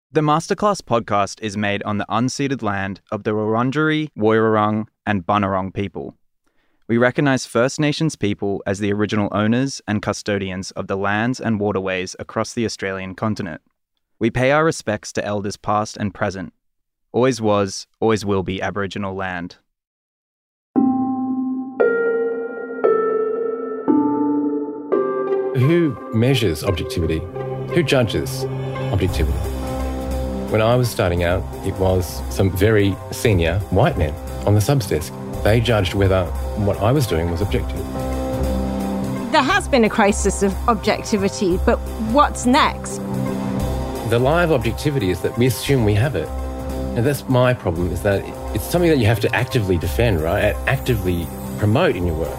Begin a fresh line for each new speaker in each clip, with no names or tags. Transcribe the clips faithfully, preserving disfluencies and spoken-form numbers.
The Masterclass podcast is made on the unceded land of the Wurundjeri, Woiwurrung and Bunurong people. We recognise First Nations people as the original owners and custodians of the lands and waterways across the Australian continent. We pay our respects to elders past and present. Always was, always will be Aboriginal land.
Who measures objectivity? Who judges objectivity? When I was starting out, it was some very senior white men on the subs desk. They judged whether what I was doing was objective.
There has been a crisis of objectivity, but what's next?
The lie of objectivity is that we assume we have it. And that's my problem, is that it's something that you have to actively defend, right? And actively promote in your work.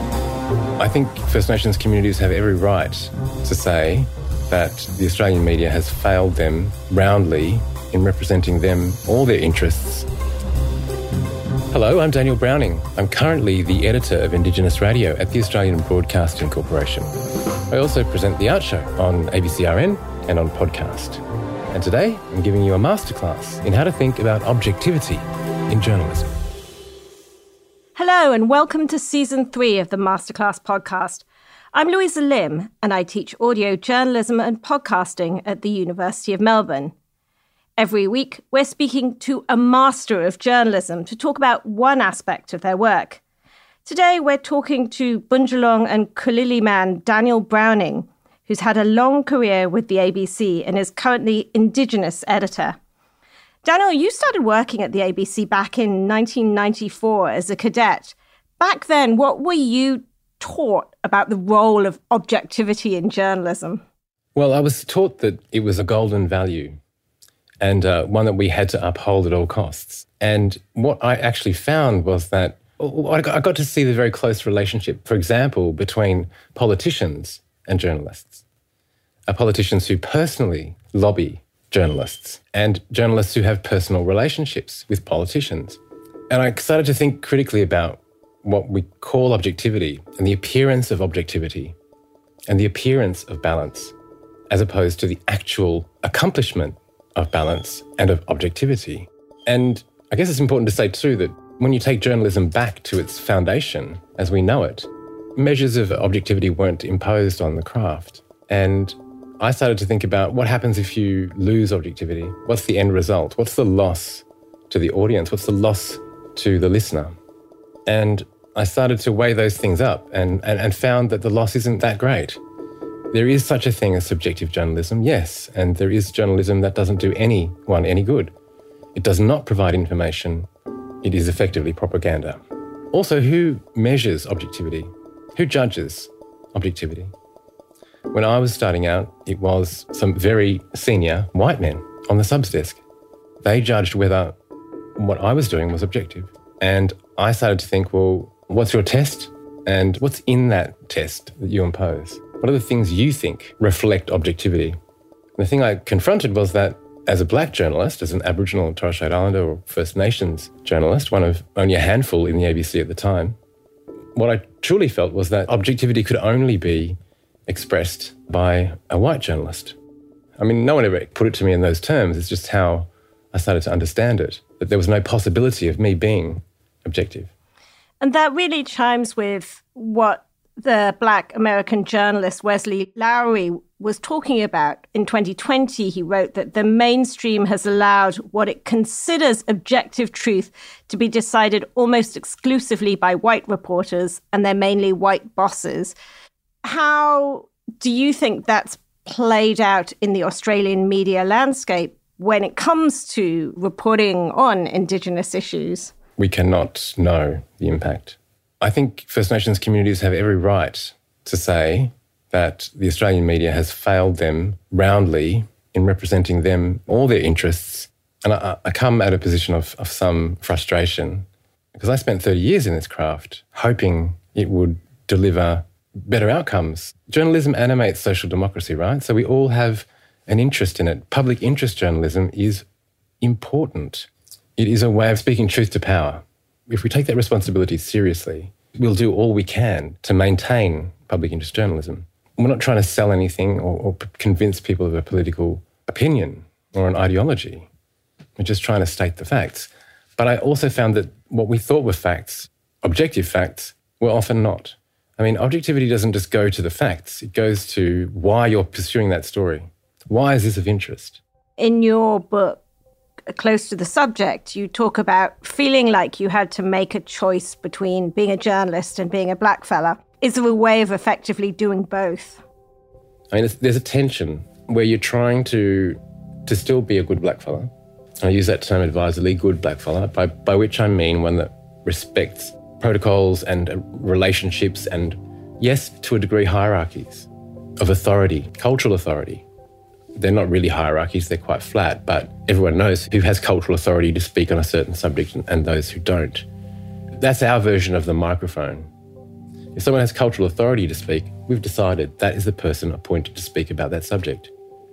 I think First Nations communities have every right to say that the Australian media has failed them roundly in representing them, all their interests. Hello, I'm Daniel Browning. I'm currently the editor of Indigenous Radio at the Australian Broadcasting Corporation. I also present The Art Show on A B C R N and on podcast. And today, I'm giving you a masterclass in how to think about objectivity in journalism.
Hello and welcome to Season three of the Masterclass podcast. I'm Louisa Lim and I teach audio journalism and podcasting at the University of Melbourne. Every week, we're speaking to a master of journalism to talk about one aspect of their work. Today, we're talking to Bundjalung and Kulili man Daniel Browning, who's had a long career with the A B C and is currently Indigenous editor. Daniel, you started working at the A B C back in nineteen ninety-four as a cadet. Back then, what were you taught about the role of objectivity in journalism?
Well, I was taught that it was a golden value and uh, one that we had to uphold at all costs. And what I actually found was that I got, I got to see the very close relationship, for example, between politicians and journalists. Uh, politicians who personally lobby journalists and journalists who have personal relationships with politicians. And I started to think critically about what we call objectivity and the appearance of objectivity and the appearance of balance, as opposed to the actual accomplishment of balance and of objectivity. And I guess it's important to say too that when you take journalism back to its foundation as we know it, measures of objectivity weren't imposed on the craft. And I started to think about what happens if you lose objectivity. What's the end result? What's the loss to the audience? What's the loss to the listener? And I started to weigh those things up and, and, and found that the loss isn't that great. There is such a thing as subjective journalism, yes, and there is journalism that doesn't do anyone any good. It does not provide information. It is effectively propaganda. Also, who measures objectivity? Who judges objectivity? When I was starting out, it was some very senior white men on the subs desk. They judged whether what I was doing was objective. And I started to think, well, what's your test? And what's in that test that you impose? What are the things you think reflect objectivity? And the thing I confronted was that as a black journalist, as an Aboriginal and Torres Strait Islander or First Nations journalist, one of only a handful in the A B C at the time, what I truly felt was that objectivity could only be expressed by a white journalist. I mean, no one ever put it to me in those terms. It's just how I started to understand it, that there was no possibility of me being objective.
And that really chimes with what the Black American journalist Wesley Lowery was talking about. In twenty twenty, he wrote that the mainstream has allowed what it considers objective truth to be decided almost exclusively by white reporters, and they're mainly white bosses. How do you think that's played out in the Australian media landscape when it comes to reporting on Indigenous issues?
We cannot know the impact. I think First Nations communities have every right to say that the Australian media has failed them roundly in representing them, all their interests. And I, I come at a position of, of some frustration because I spent thirty years in this craft hoping it would deliver better outcomes. Journalism animates social democracy, right? So we all have an interest in it. Public interest journalism is important. It is a way of speaking truth to power. If we take that responsibility seriously, we'll do all we can to maintain public interest journalism. We're not trying to sell anything or, or convince people of a political opinion. or an ideology. We're just trying to state the facts. But I also found that what we thought were facts, objective facts, were often not. I mean, objectivity doesn't just go to the facts. It goes to why you're pursuing that story. Why is this of interest?
In your book, Close to the Subject, you talk about feeling like you had to make a choice between being a journalist and being a blackfella. Is there a way of effectively doing both?
I mean, there's a tension where you're trying to to still be a good blackfella. I use that term advisedly, good blackfella, by, by which I mean one that respects protocols and relationships and, yes, to a degree, hierarchies of authority, cultural authority. They're not really hierarchies, they're quite flat, but everyone knows who has cultural authority to speak on a certain subject and those who don't. That's our version of the microphone. If someone has cultural authority to speak, we've decided that is the person appointed to speak about that subject.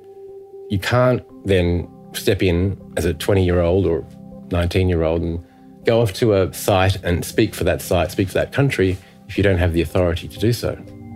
You can't then step in as a twenty-year-old or nineteen-year-old and go off to a site and speak for that site, speak for that country, if you don't have the authority to do so.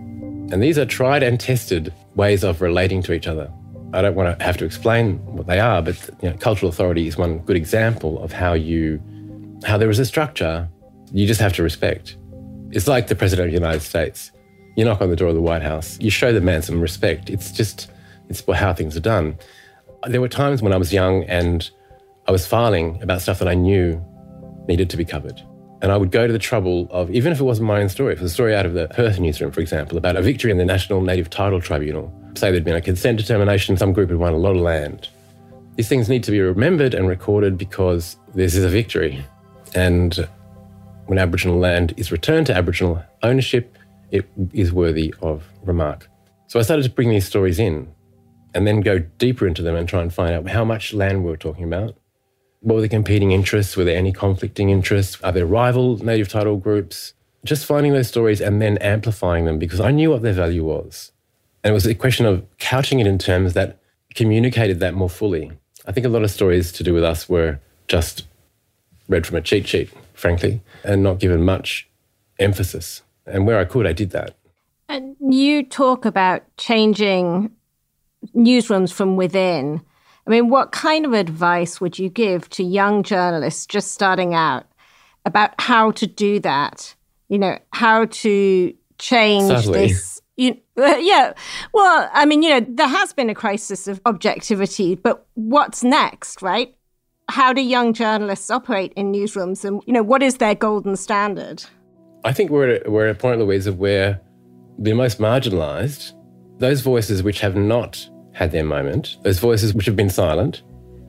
And these are tried and tested ways of relating to each other. I don't want to have to explain what they are, but you know, cultural authority is one good example of how you, how there is a structure you just have to respect. It's like the President of the United States. You knock on the door of the White House, you show the man some respect. It's just, it's how things are done. There were times when I was young and I was filing about stuff that I knew needed to be covered. And I would go to the trouble of, even if it wasn't my own story, if it was a story out of the Perth newsroom, for example, about a victory in the National Native Title Tribunal, say there'd been a consent determination, some group had won a lot of land. These things need to be remembered and recorded because this is a victory. And when Aboriginal land is returned to Aboriginal ownership, it is worthy of remark. So I started to bring these stories in and then go deeper into them and try and find out how much land we were talking about. What were the competing interests? Were there any conflicting interests? Are there rival native title groups? Just finding those stories and then amplifying them because I knew what their value was. And it was a question of couching it in terms that communicated that more fully. I think a lot of stories to do with us were just read from a cheat sheet, frankly, and not given much emphasis. And where I could, I did that.
And you talk about changing newsrooms from within. I mean, what kind of advice would you give to young journalists just starting out about how to do that? You know, how to change
Sadly.
this? You, uh, yeah. Well, I mean, you know, there has been a crisis of objectivity, but what's next, right? How do young journalists operate in newsrooms and, you know, what is their golden standard?
I think we're at, we're at a point, Louise, of where the most marginalised, those voices which have not had their moment, those voices which have been silent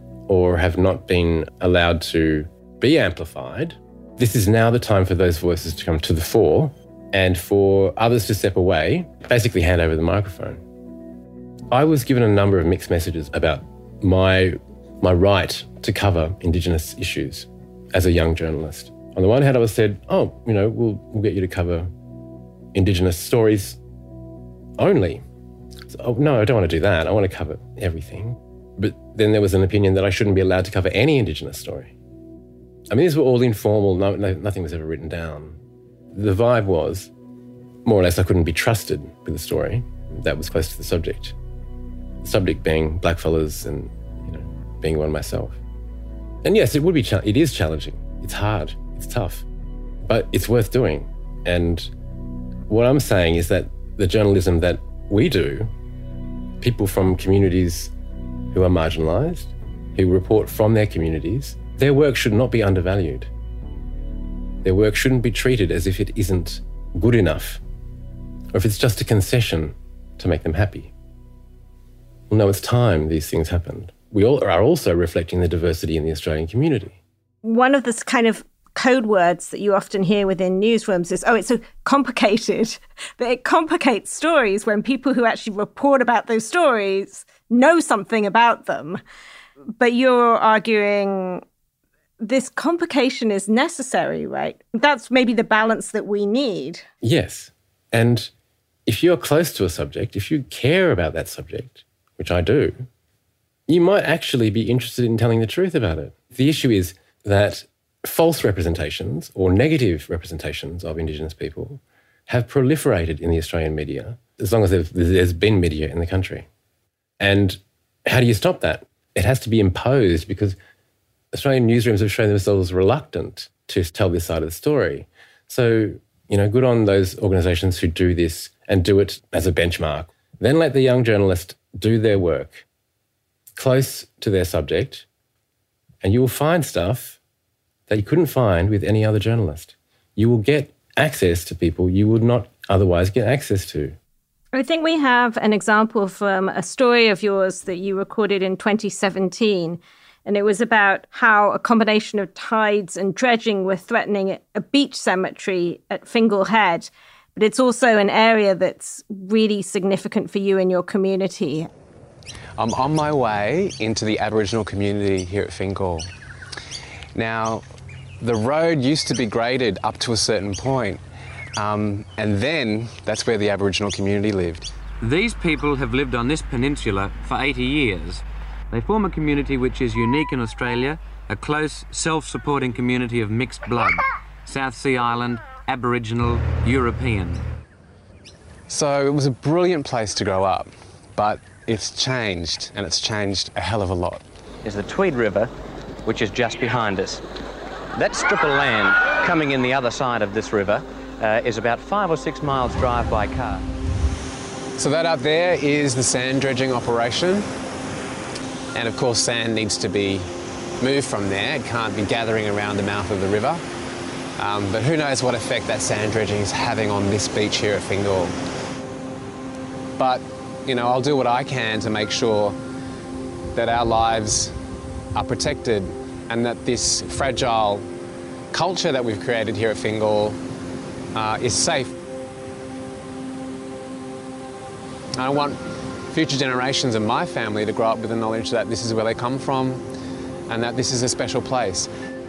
or have not been allowed to be amplified, this is now the time for those voices to come to the fore and for others to step away, basically hand over the microphone. I was given a number of mixed messages about my, my right to cover Indigenous issues as a young journalist. On the one hand, I was said, oh, you know, we'll, we'll get you to cover Indigenous stories only. So, oh, no, I don't want to do that. I want to cover everything. But then there was an opinion that I shouldn't be allowed to cover any Indigenous story. I mean, these were all informal. No, no, nothing was ever written down. The vibe was, more or less, I couldn't be trusted with a story that was close to the subject. The subject being blackfellas and, you know, being one myself. And yes, it would be. Cha- it is challenging. It's hard. It's tough. But it's worth doing. And what I'm saying is that the journalism that we do, people from communities who are marginalised, who report from their communities, their work should not be undervalued. Their work shouldn't be treated as if it isn't good enough, or if it's just a concession to make them happy. Well, no, it's time these things happened. We all are also reflecting the diversity in the Australian community.
One of the kind of code words that you often hear within newsrooms is, oh, it's so complicated. But it complicates stories when people who actually report about those stories know something about them. But you're arguing this complication is necessary, right? That's maybe the balance that we need.
Yes. And if you're close to a subject, if you care about that subject, which I do, you might actually be interested in telling the truth about it. The issue is that false representations or negative representations of Indigenous people have proliferated in the Australian media as long as there's been media in the country. And how do you stop that? it has to be imposed because Australian newsrooms have shown themselves reluctant to tell this side of the story. So, you know, good on those organisations who do this and do it as a benchmark. Then let the young journalist do their work close to their subject, and you will find stuff that you couldn't find with any other journalist. You will get access to people you would not otherwise get access to.
I think we have an example from a story of yours that you recorded in twenty seventeen, and it was about how a combination of tides and dredging were threatening a beach cemetery at Fingal Head, but it's also an area that's really significant for you and your community.
I'm on my way into the Aboriginal community here at Fingal. Now, the road used to be graded up to a certain point, um, and then that's where the Aboriginal community lived.
These people have lived on this peninsula for eighty years. They form a community which is unique in Australia, a close, self-supporting community of mixed blood. South Sea Island, Aboriginal, European.
So it was a brilliant place to grow up, but it's changed, and it's changed a hell of a lot.
Is the Tweed River, which is just behind us. That strip of land coming in the other side of this river uh, is about five or six miles drive by car.
So that up there is the sand dredging operation. And of course, sand needs to be moved from there. It can't be gathering around the mouth of the river. Um, but who knows what effect that sand dredging is having on this beach here at Fingal. But, you know, I'll do what I can to make sure that our lives are protected and that this fragile culture that we've created here at Fingal uh, is safe. I want future generations of my family to grow up with the knowledge that this is where they come from and that this is a special place.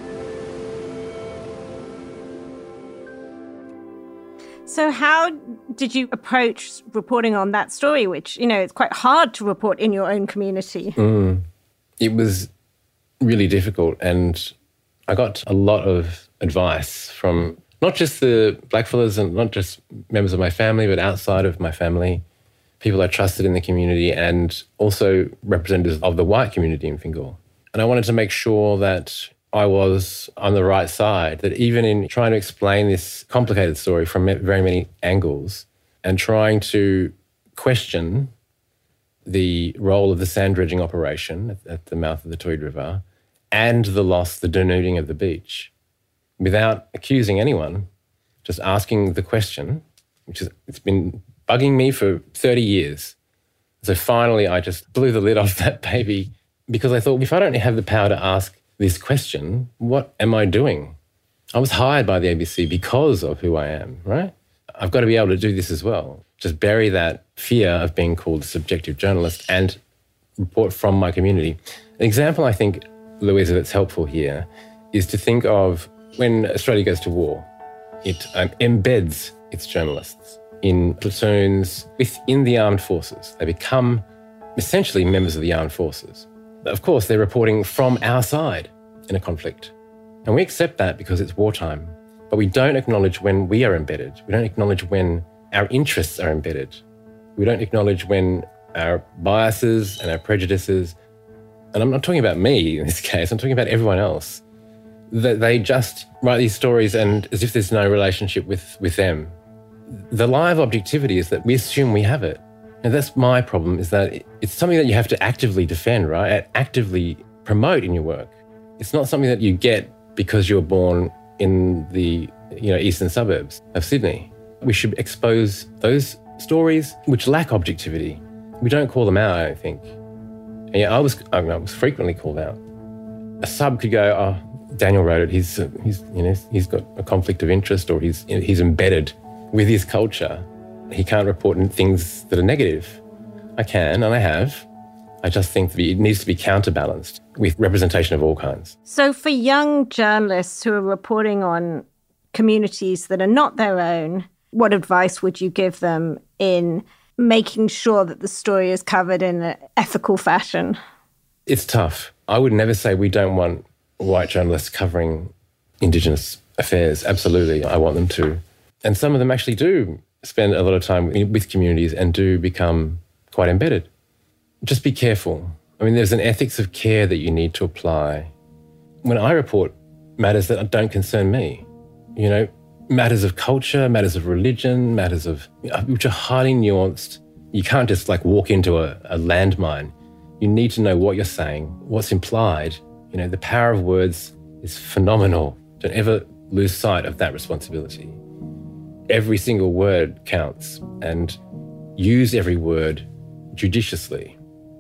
So how did you approach reporting on that story, which, you know, it's quite hard to report in your own community?
Mm. It was really difficult, and I got a lot of advice from not just the blackfellas and not just members of my family, but outside of my family, people I trusted in the community, and also representatives of the white community in Fingal. And I wanted to make sure that I was on the right side, that even in trying to explain this complicated story from very many angles and trying to question the role of the sand dredging operation at, at the mouth of the Tweed River and the loss, the denuding of the beach, without accusing anyone, just asking the question, which is, it's been bugging me for thirty years. So finally, I just blew the lid off that baby because I thought, if I don't have the power to ask this question, what am I doing? I was hired by the A B C because of who I am, right? I've got to be able to do this as well. Just bury that fear of being called a subjective journalist and report from my community. An example, I think, Louisa, that's helpful here is to think of when Australia goes to war, it um, embeds its journalists in platoons within the armed forces. They become essentially members of the armed forces. Of course, they're reporting from our side in a conflict. And we accept that because it's wartime. But we don't acknowledge when we are embedded. We don't acknowledge when our interests are embedded. We don't acknowledge when our biases and our prejudices, and I'm not talking about me in this case, I'm talking about everyone else, that they just write these stories and as if there's no relationship with, with them. The lie of objectivity is that we assume we have it. And that's my problem, is that it's something that you have to actively defend, right? And actively promote in your work. It's not something that you get because you're born in the you know eastern suburbs of Sydney. We should expose those stories which lack objectivity. We don't call them out, I don't think. And yeah, I was I, mean, I was frequently called out. A sub could go, "Oh, Daniel wrote it. He's uh, he's you know he's got a conflict of interest, or he's you know, he's embedded with his culture. He can't report things that are negative." I can, and I have. I just think that it needs to be counterbalanced with representation of all kinds.
So for young journalists who are reporting on communities that are not their own, what advice would you give them in making sure that the story is covered in an ethical fashion?
It's tough. I would never say we don't want white journalists covering Indigenous affairs. Absolutely, I want them to. And some of them actually do spend a lot of time with communities and do become quite embedded. Just be careful I mean, there's an ethics of care that you need to apply. When I report matters that don't concern me, you know, matters of culture, matters of religion, matters of, which are highly nuanced. You can't just like walk into a, a landmine. You need to know what you're saying, what's implied. You know, the power of words is phenomenal. Don't ever lose sight of that responsibility. Every single word counts, and use every word judiciously.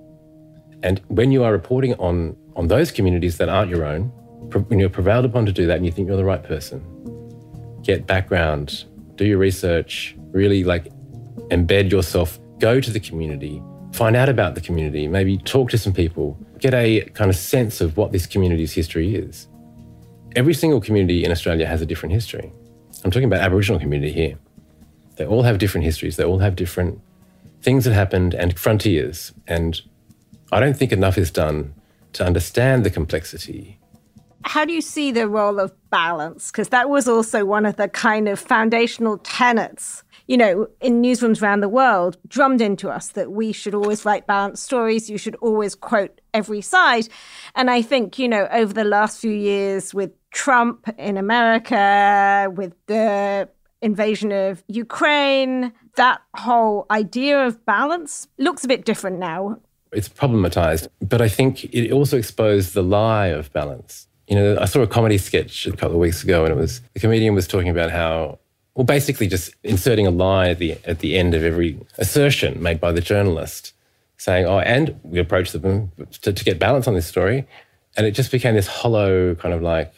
And when you are reporting on, on those communities that aren't your own, when you're prevailed upon to do that and you think you're the right person, get background, do your research, really like embed yourself, go to the community, find out about the community, maybe talk to some people, get a kind of sense of what this community's history is. Every single community in Australia has a different history. I'm talking about Aboriginal community here. They all have different histories. They all have different things that happened and frontiers. And I don't think enough is done to understand the complexity.
How do you see the role of balance? Because that was also one of the kind of foundational tenets, you know, in newsrooms around the world, drummed into us that we should always write balanced stories. You should always quote every side. And I think, you know, over the last few years with Trump in America, with the invasion of Ukraine, that whole idea of balance looks a bit different now.
It's problematized, but I think it also exposed the lie of balance. You know, I saw a comedy sketch a couple of weeks ago, and it was the comedian was talking about how, well, basically just inserting a lie at the at the end of every assertion made by the journalist, saying, oh, and we approached them to, to get balance on this story. And it just became this hollow kind of like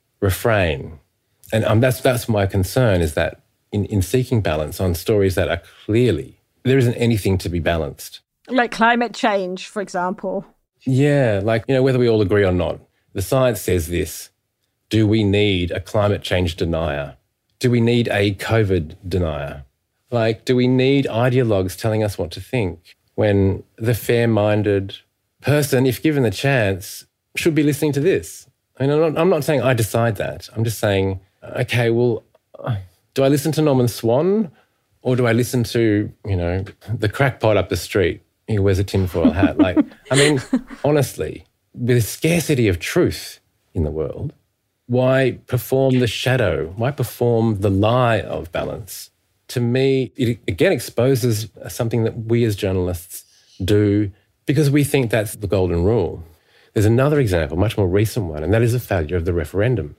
refrain. And um, that's that's my concern, is that in, in seeking balance on stories that are clearly, there isn't anything to be balanced.
Like climate change, for example.
Yeah, like, you know, whether we all agree or not, the science says this. Do we need a climate change denier? Do we need a COVID denier? Like, do we need ideologues telling us what to think when the fair-minded person, if given the chance, should be listening to this? I mean, I'm not, I'm not saying I decide that. I'm just saying, okay, well, do I listen to Norman Swan, or do I listen to, you know, the crackpot up the street who wears a tinfoil hat? Like, I mean, honestly, with a scarcity of truth in the world, why perform the shadow? Why perform the lie of balance? To me, it again exposes something that we as journalists do because we think that's the golden rule. There's another example, much more recent one, and that is the failure of the referendum.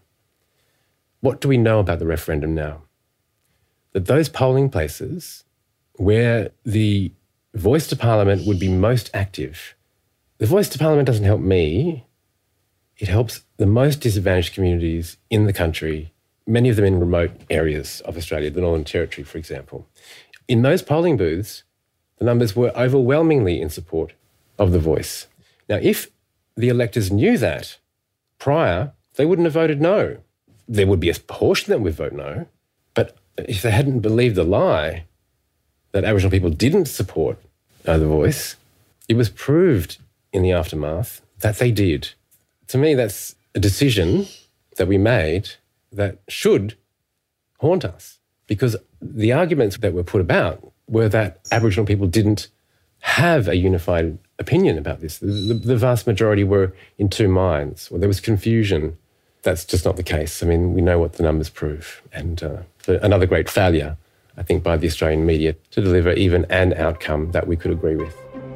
What do we know about the referendum now? That those polling places where the voice to Parliament would be most active, the voice to Parliament doesn't help me. It helps the most disadvantaged communities in the country, many of them in remote areas of Australia, the Northern Territory, for example. In those polling booths, the numbers were overwhelmingly in support of the voice. Now, if the electors knew that prior, they wouldn't have voted no. There would be a portion that would vote no, but if they hadn't believed the lie that Aboriginal people didn't support uh, the voice, it was proved in the aftermath that they did. To me, that's a decision that we made that should haunt us, because the arguments that were put about were that Aboriginal people didn't have a unified opinion about this. The, the, the vast majority were in two minds, or there was confusion. That's just not the case. I mean, we know what the numbers prove. And uh, another great failure, I think, by the Australian media to deliver even an outcome that we could agree with.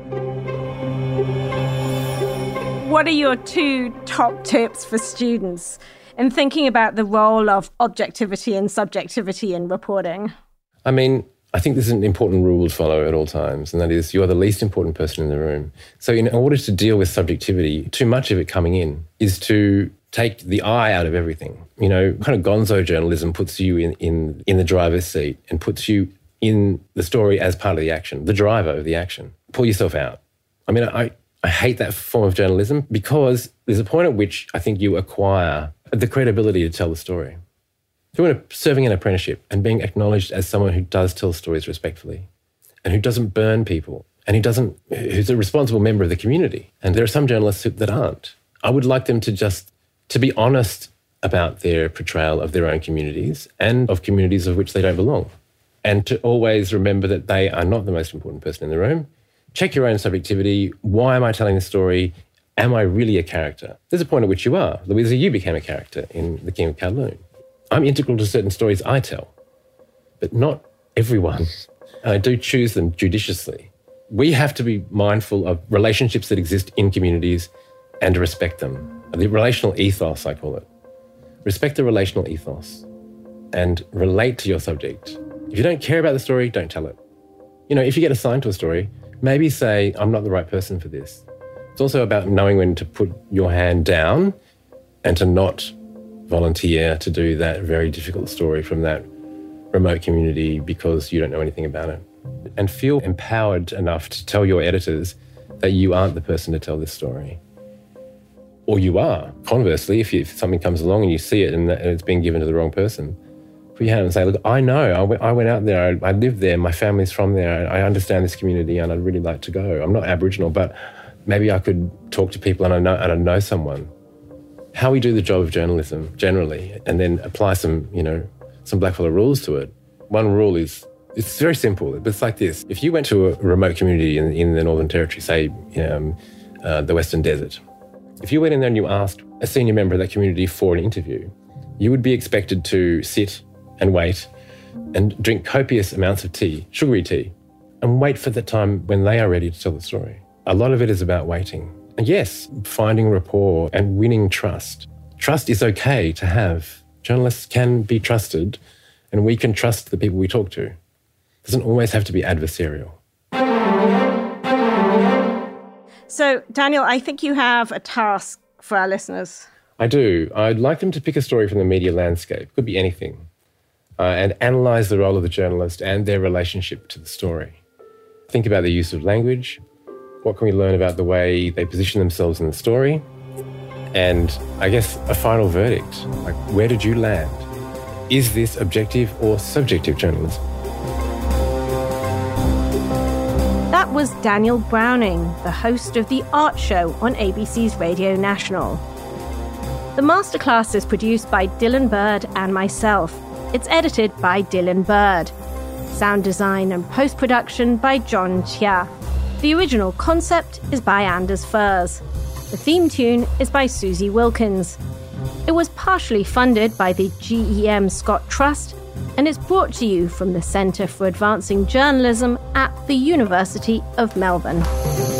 What are your two top tips for students in thinking about the role of objectivity and subjectivity in reporting?
I mean, I think there's an important rule to follow at all times, and that is you are the least important person in the room. So in order to deal with subjectivity, too much of it coming in is to take the I out of everything. You know, kind of gonzo journalism puts you in, in, in the driver's seat and puts you in the story as part of the action, the driver of the action. Pull yourself out. I mean, I, I hate that form of journalism because there's a point at which I think you acquire the credibility to tell the story. If you're serving an apprenticeship and being acknowledged as someone who does tell stories respectfully and who doesn't burn people and who doesn't, who's a responsible member of the community, and there are some journalists who, that aren't, I would like them to just to be honest about their portrayal of their own communities and of communities of which they don't belong, and to always remember that they are not the most important person in the room. check your own subjectivity. Why am I telling this story? Am I really a character? There's a point at which you are. Louisa, you became a character in The King of Kowloon. I'm integral to certain stories I tell, but not everyone. And I do choose them judiciously. We have to be mindful of relationships that exist in communities and to respect them. The relational ethos, I call it. Respect the relational ethos and relate to your subject. If you don't care about the story, don't tell it. You know, if you get assigned to a story, maybe say, I'm not the right person for this. It's also about knowing when to put your hand down and to not volunteer to do that very difficult story from that remote community because you don't know anything about it. And feel empowered enough to tell your editors that you aren't the person to tell this story. Or you are. Conversely, if, you, if something comes along and you see it and it's being given to the wrong person, put your hand and say, look, I know, I went, I went out there, I, I lived there, my family's from there, I understand this community and I'd really like to go. I'm not Aboriginal, but maybe I could talk to people and I know, and I know someone. How we do the job of journalism generally, and then apply some, you know, some blackfellow rules to it. One rule is, it's very simple, but it's like this. If you went to a remote community in, in the Northern Territory, say um, uh, the Western Desert, if you went in there and you asked a senior member of that community for an interview, you would be expected to sit and wait and drink copious amounts of tea, sugary tea, and wait for the time when they are ready to tell the story. A lot of it is about waiting. And yes, finding rapport and winning trust. Trust is okay to have. Journalists can be trusted and we can trust the people we talk to. It doesn't always have to be adversarial.
So, Daniel, I think you have a task for our listeners.
I do. I'd like them to pick a story from the media landscape. Could be anything. Uh, and analyse the role of the journalist and their relationship to the story. Think about the use of language. What can we learn about the way they position themselves in the story? And I guess a final verdict, like where did you land? Is this objective or subjective journalism?
That was Daniel Browning, the host of The Art Show on A B C's Radio National. The masterclass is produced by Dylan Bird and myself. It's edited by Dylan Bird. Sound design and post-production by John Chia. The original concept is by Anders Furs. The theme tune is by Susie Wilkins. It was partially funded by the G E M Scott Trust, and it's brought to you from the Centre for Advancing Journalism at the University of Melbourne.